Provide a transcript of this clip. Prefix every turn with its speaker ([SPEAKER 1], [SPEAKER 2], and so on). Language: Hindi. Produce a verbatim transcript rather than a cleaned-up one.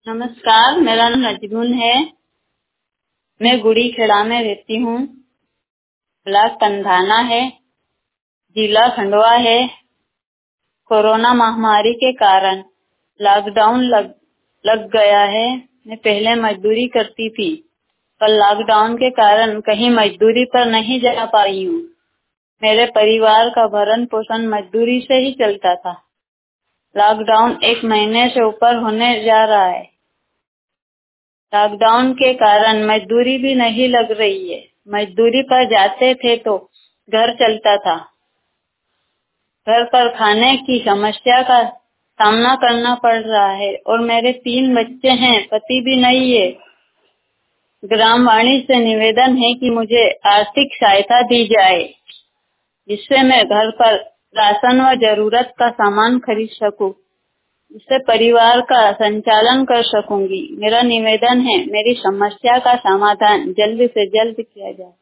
[SPEAKER 1] नमस्कार, मेरा नाम नजमुन है। मैं गुड़ी खेड़ा में रहती हूँ। ब्लॉक कंधाना है, जिला खंडवा है। कोरोना महामारी के कारण लॉकडाउन लग लग गया है। मैं पहले मजदूरी करती थी, पर लॉकडाउन के कारण कहीं मजदूरी पर नहीं जा पाई हूँ। मेरे परिवार का भरण पोषण मजदूरी से ही चलता था। लॉकडाउन एक महीने से ऊपर होने जा रहा है। लॉकडाउन के कारण मजदूरी भी नहीं लग रही है। मजदूरी पर जाते थे तो घर चलता था। घर पर खाने की समस्या का सामना करना पड़ रहा है और मेरे तीन बच्चे हैं, पति भी नहीं है। ग्राम वाणी से निवेदन है कि मुझे आर्थिक सहायता दी जाए, जिससे मैं घर पर राशन व जरूरत का सामान खरीद सकूं, जिससे परिवार का संचालन कर सकूंगी। मेरा निवेदन है, मेरी समस्या का समाधान जल्द से जल्द किया जाए।